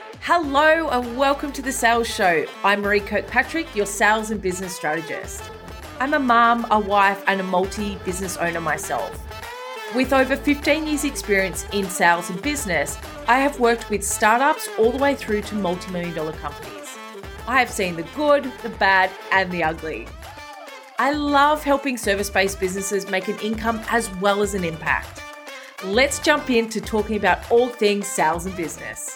Hello and welcome to The Sales Show. I'm Marie Kirkpatrick, your sales and business strategist. I'm a mum, a wife, and a multi-business owner myself. With over 15 years experience in sales and business, I have worked with startups all the way through to multi-million dollar companies. I have seen the good, the bad, and the ugly. I love helping service-based businesses make an income as well as an impact. Let's jump into talking about all things sales and business.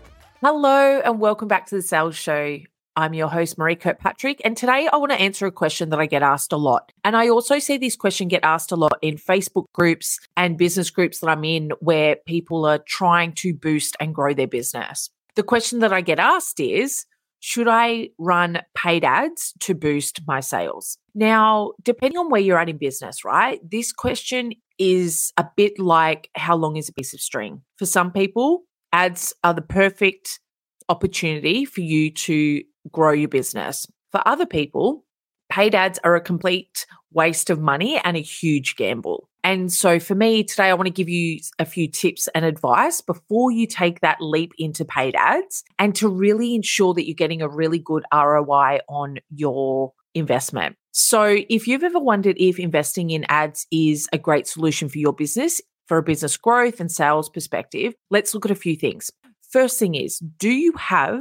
Hello and welcome back to The Sales Show. I'm your host, Marie Kirkpatrick, and today I want to answer a question that I get asked a lot. And I also see this question get asked a lot in Facebook groups and business groups that I'm in where people are trying to boost and grow their business. The question that I get asked is, should I run paid ads to boost my sales? Now, depending on where you're at in business, right? This question is a bit like how long is a piece of string? For some people, ads are the perfect opportunity for you to grow your business. For other people, paid ads are a complete waste of money and a huge gamble. And so for me today, I want to give you a few tips and advice before you take that leap into paid ads and to really ensure that you're getting a really good ROI on your investment. So if you've ever wondered if investing in ads is a great solution for your business, for a business growth and sales perspective, let's look at a few things. First thing is, do you have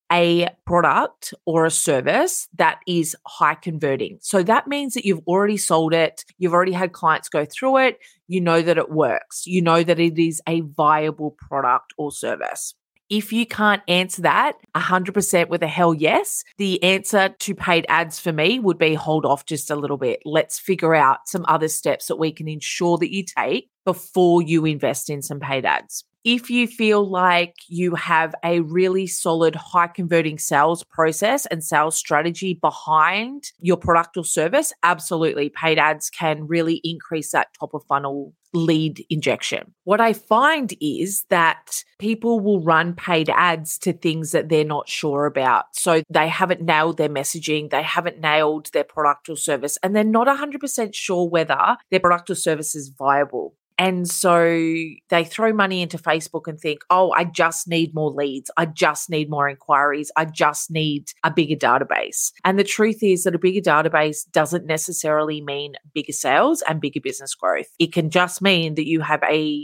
a product or a service that is high converting? So that means that you've already sold it, you've already had clients go through it, you know that it works, you know that it is a viable product or service. If you can't answer that 100% with a hell yes, the answer to paid ads for me would be hold off just a little bit. Let's figure out some other steps that we can ensure that you take before you invest in some paid ads. If you feel like you have a really solid, high converting sales process and sales strategy behind your product or service, absolutely, paid ads can really increase that top of funnel lead injection. What I find is that people will run paid ads to things that they're not sure about. So they haven't nailed their messaging, they haven't nailed their product or service, and they're not 100% sure whether their product or service is viable. And so they throw money into Facebook and think, oh, I just need more leads. I just need more inquiries. I just need a bigger database. And the truth is that a bigger database doesn't necessarily mean bigger sales and bigger business growth. It can just mean that you have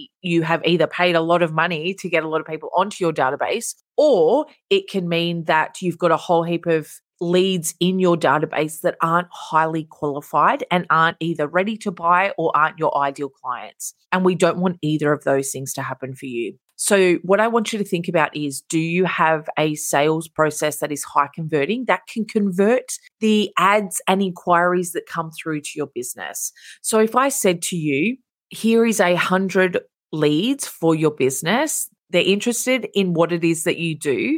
either paid a lot of money to get a lot of people onto your database, or it can mean that you've got a whole heap of leads in your database that aren't highly qualified and aren't either ready to buy or aren't your ideal clients. And we don't want either of those things to happen for you. So what I want you to think about is, do you have a sales process that is high converting that can convert the ads and inquiries that come through to your business? So if I said to you, here is 100 leads for your business, they're interested in what it is that you do,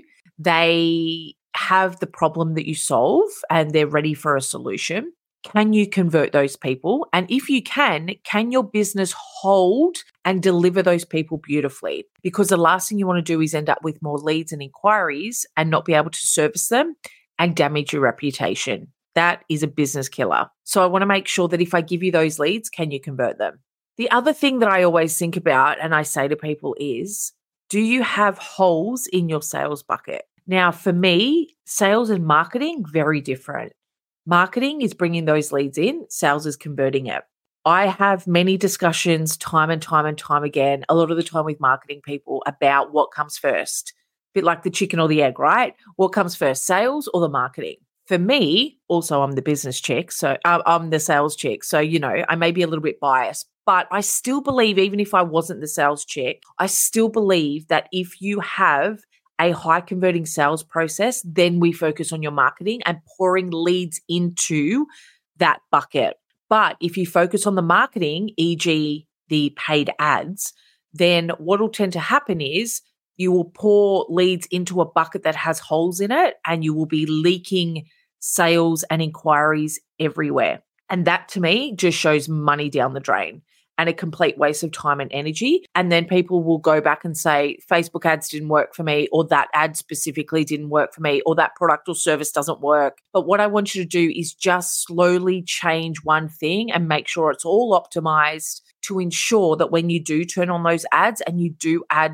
they have the problem that you solve and they're ready for a solution. Can you convert those people? And if you can your business hold and deliver those people beautifully? Because the last thing you want to do is end up with more leads and inquiries and not be able to service them and damage your reputation. That is a business killer. So I want to make sure that if I give you those leads, can you convert them? The other thing that I always think about and I say to people is, do you have holes in your sales bucket? Now, for me, sales and marketing, very different. Marketing is bringing those leads in, sales is converting it. I have many discussions time and time again, a lot of the time with marketing people about what comes first. A bit like the chicken or the egg, right? What comes first, sales or the marketing? For me, also I'm the business chick, so I'm the sales chick. So, I may be a little bit biased, but I still believe, even if I wasn't the sales chick, I still believe that if you have a high converting sales process, then we focus on your marketing and pouring leads into that bucket. But if you focus on the marketing, e.g. the paid ads, then what will tend to happen is you will pour leads into a bucket that has holes in it and you will be leaking sales and inquiries everywhere. And that to me just shows money down the drain and a complete waste of time and energy. And then people will go back and say, Facebook ads didn't work for me, or that ad specifically didn't work for me, or that product or service doesn't work. But what I want you to do is just slowly change one thing and make sure it's all optimized to ensure that when you do turn on those ads and you do add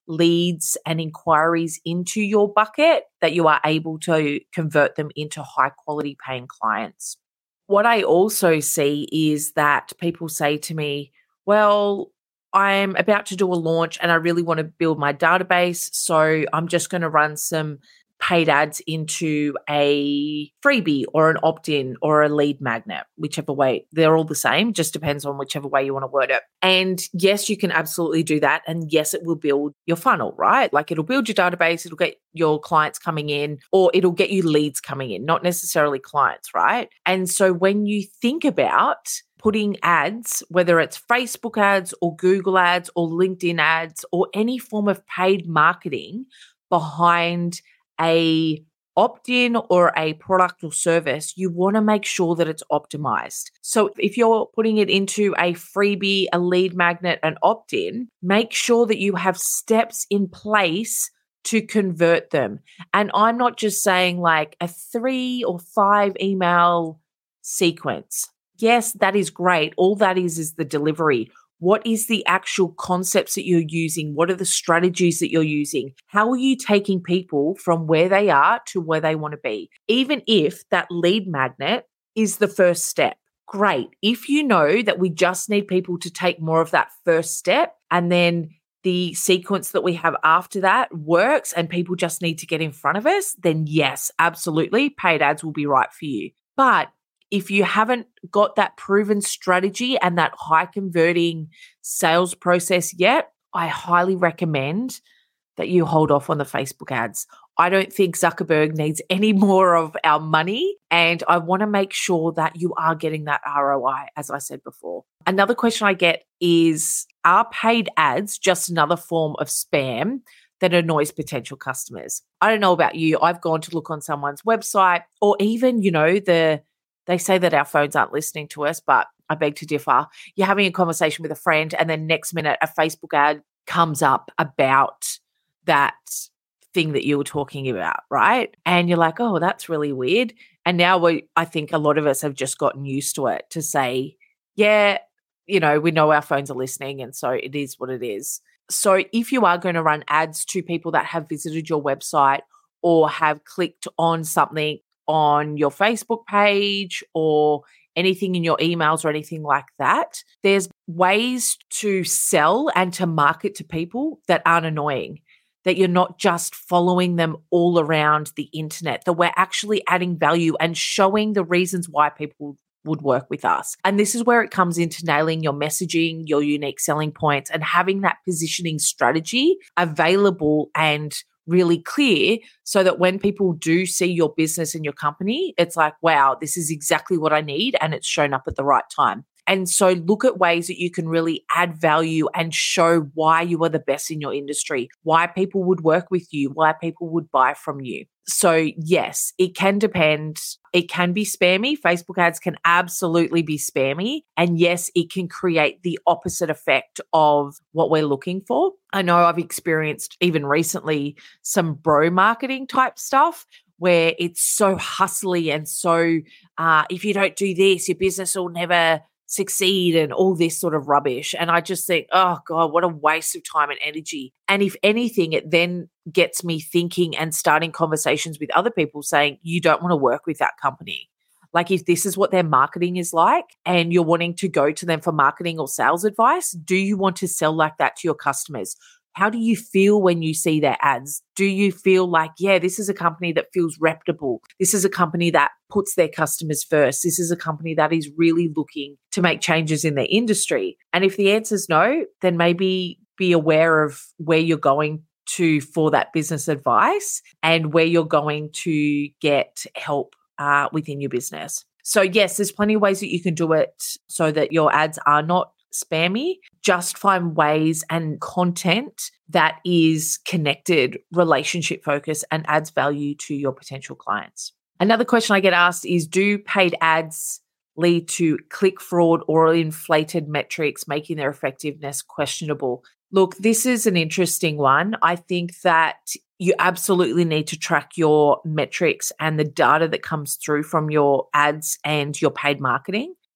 leads and inquiries into your bucket that you are able to convert them into high quality paying clients. What I also see is that people say to me, well, I'm about to do a launch and I really want to build my database. So I'm just going to run some paid ads into a freebie or an opt-in or a lead magnet, whichever way. They're all the same, just depends on whichever way you want to word it. And yes, you can absolutely do that. And yes, it will build your funnel, right? Like it'll build your database, it'll get your clients coming in, or it'll get you leads coming in, not necessarily clients, right? And so when you think about putting ads, whether it's Facebook ads or Google ads or LinkedIn ads or any form of paid marketing behind a opt-in or a product or service, you want to make sure that it's optimized. So if you're putting it into a freebie, a lead magnet, an opt-in, make sure that you have steps in place to convert them. And I'm not just saying like a 3 or 5 email sequence. Yes, that is great. All that is the delivery. What is the actual concepts that you're using? What are the strategies that you're using? How are you taking people from where they are to where they want to be? Even if that lead magnet is the first step, great. If you know that we just need people to take more of that first step and then the sequence that we have after that works and people just need to get in front of us, then yes, absolutely, paid ads will be right for you. But if you haven't got that proven strategy and that high converting sales process yet, I highly recommend that you hold off on the Facebook ads. I don't think Zuckerberg needs any more of our money, and I want to make sure that you are getting that ROI, as I said before. Another question I get is, are paid ads just another form of spam that annoys potential customers? I don't know about you. I've gone to look on someone's website or even, they say that our phones aren't listening to us, but I beg to differ. You're having a conversation with a friend and then next minute a Facebook ad comes up about that thing that you were talking about, right? And you're like, oh, that's really weird. And now I think a lot of us have just gotten used to it to say, yeah, we know our phones are listening and so it is what it is. So if you are going to run ads to people that have visited your website or have clicked on something on your Facebook page or anything in your emails or anything like that, there's ways to sell and to market to people that aren't annoying, that you're not just following them all around the internet, that we're actually adding value and showing the reasons why people would work with us. And this is where it comes into nailing your messaging, your unique selling points, and having that positioning strategy available and really clear so that when people do see your business and your company, it's like, wow, this is exactly what I need and it's shown up at the right time. And so look at ways that you can really add value and show why you are the best in your industry, why people would work with you, why people would buy from you. So yes, it can depend. It can be spammy. Facebook ads can absolutely be spammy. And yes, it can create the opposite effect of what we're looking for. I know I've experienced even recently some bro marketing type stuff where it's so hustly and so if you don't do this, your business will never succeed and all this sort of rubbish. And I just think, oh God, what a waste of time and energy. And if anything, it then gets me thinking and starting conversations with other people saying, you don't want to work with that company. Like if this is what their marketing is like and you're wanting to go to them for marketing or sales advice, do you want to sell like that to your customers? How do you feel when you see their ads? Do you feel like, yeah, this is a company that feels reputable? This is a company that puts their customers first. This is a company that is really looking to make changes in their industry. And if the answer is no, then maybe be aware of where you're going to for that business advice and where you're going to get help within your business. So yes, there's plenty of ways that you can do it so that your ads are not spammy. Just find ways and content that is connected, relationship focused, and adds value to your potential clients. Another question I get asked is, do paid ads lead to click fraud or inflated metrics, making their effectiveness questionable? Look, this is an interesting one. I think that you absolutely need to track your metrics and the data that comes through from your ads and your paid marketing.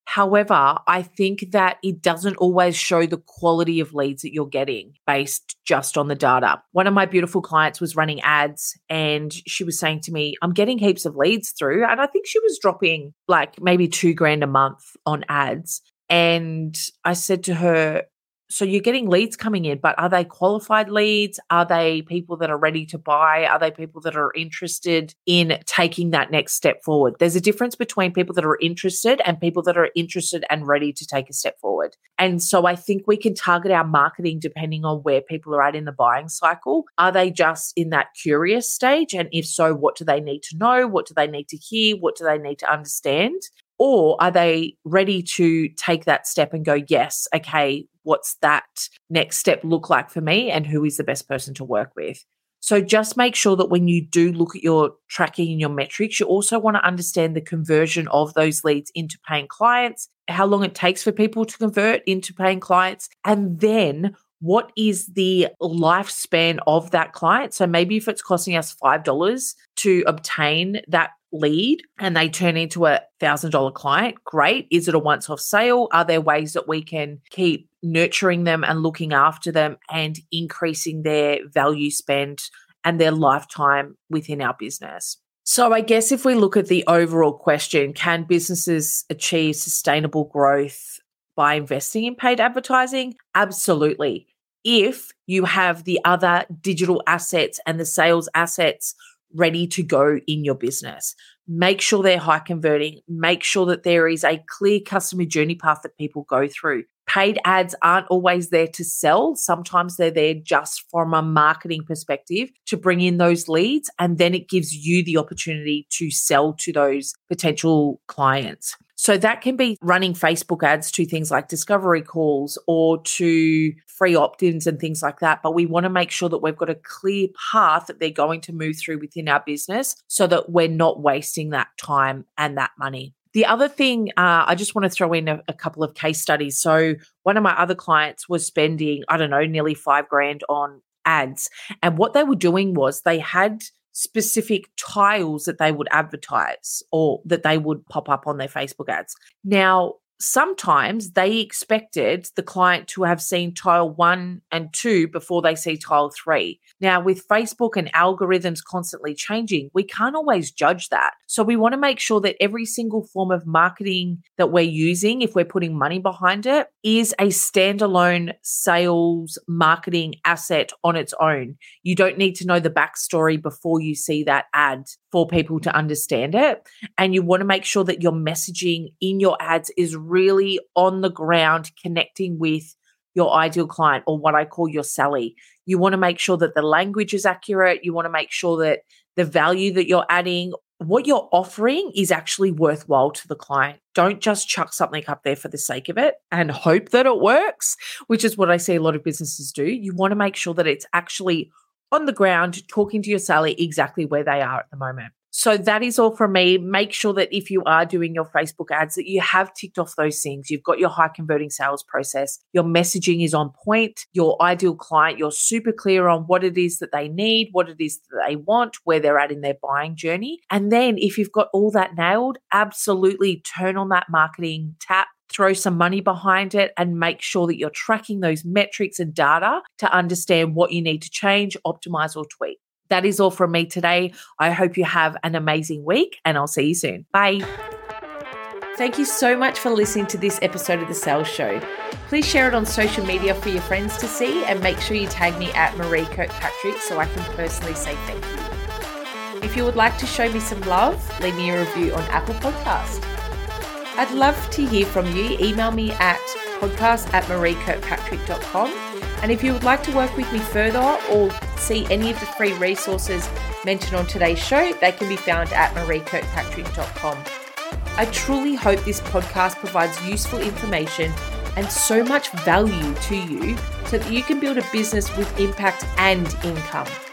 However, I think that it doesn't always show the quality of leads that you're getting based just on the data. One of my beautiful clients was running ads and she was saying to me, I'm getting heaps of leads through. And I think she was dropping like maybe $2,000 a month on ads. And I said to her, so you're getting leads coming in, but are they qualified leads? Are they people that are ready to buy? Are they people that are interested in taking that next step forward? There's a difference between people that are interested and people that are interested and ready to take a step forward. And so I think we can target our marketing depending on where people are at in the buying cycle. Are they just in that curious stage? And if so, what do they need to know? What do they need to hear? What do they need to understand? Or are they ready to take that step and go, yes, okay, what's that next step look like for me and who is the best person to work with? So just make sure that when you do look at your tracking and your metrics, you also want to understand the conversion of those leads into paying clients, how long it takes for people to convert into paying clients, and then what is the lifespan of that client? So maybe if it's costing us $5 to obtain that lead and they turn into a $1,000 client, great. Is it a once-off sale? Are there ways that we can keep nurturing them and looking after them and increasing their value spend and their lifetime within our business? So I guess if we look at the overall question, can businesses achieve sustainable growth by investing in paid advertising? Absolutely. If you have the other digital assets and the sales assets ready to go in your business. Make sure they're high converting. Make sure that there is a clear customer journey path that people go through. Paid ads aren't always there to sell. Sometimes they're there just from a marketing perspective to bring in those leads, and then it gives you the opportunity to sell to those potential clients. So that can be running Facebook ads to things like discovery calls or to free opt-ins and things like that. But we want to make sure that we've got a clear path that they're going to move through within our business so that we're not wasting that time and that money. The other thing, I just want to throw in a couple of case studies. So one of my other clients was spending, nearly $5,000 on ads. And what they were doing was they had specific tiles that they would advertise or that they would pop up on their Facebook ads. Now, sometimes they expected the client to have seen tile 1 and 2 before they see tile 3. Now, with Facebook and algorithms constantly changing, we can't always judge that. So we want to make sure that every single form of marketing that we're using, if we're putting money behind it, is a standalone sales marketing asset on its own. You don't need to know the backstory before you see that ad for people to understand it. And you want to make sure that your messaging in your ads is really on the ground, connecting with your ideal client, or what I call your Sally. You want to make sure that the language is accurate. You want to make sure that the value that you're adding, what you're offering, is actually worthwhile to the client. Don't just chuck something up there for the sake of it and hope that it works, which is what I see a lot of businesses do. You want to make sure that it's actually on the ground, talking to your Sally exactly where they are at the moment. So that is all from me. Make sure that if you are doing your Facebook ads, that you have ticked off those things. You've got your high converting sales process. Your messaging is on point. Your ideal client, you're super clear on what it is that they need, what it is that they want, where they're at in their buying journey. And then if you've got all that nailed, absolutely turn on that marketing tap, throw some money behind it, and make sure that you're tracking those metrics and data to understand what you need to change, optimize, or tweak. That is all from me today. I hope you have an amazing week, and I'll see you soon. Bye. Thank you so much for listening to this episode of The Sales Show. Please share it on social media for your friends to see, and make sure you tag me at Marie Kirkpatrick so I can personally say thank you. If you would like to show me some love, leave me a review on Apple Podcast. I'd love to hear from you. Email me at podcast@mariekirkpatrick.com. And if you would like to work with me further or see any of the free resources mentioned on today's show, they can be found at mariekirkpatrick.com. I truly hope this podcast provides useful information and so much value to you so that you can build a business with impact and income.